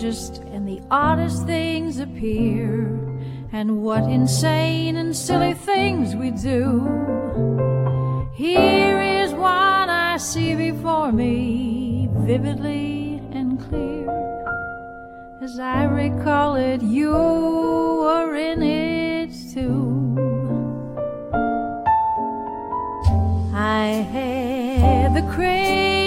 strangest and the oddest things appear, and what insane and silly things we do. Here is what I see before me, vividly and clear. As I recall it, you were in it too. I had the crazy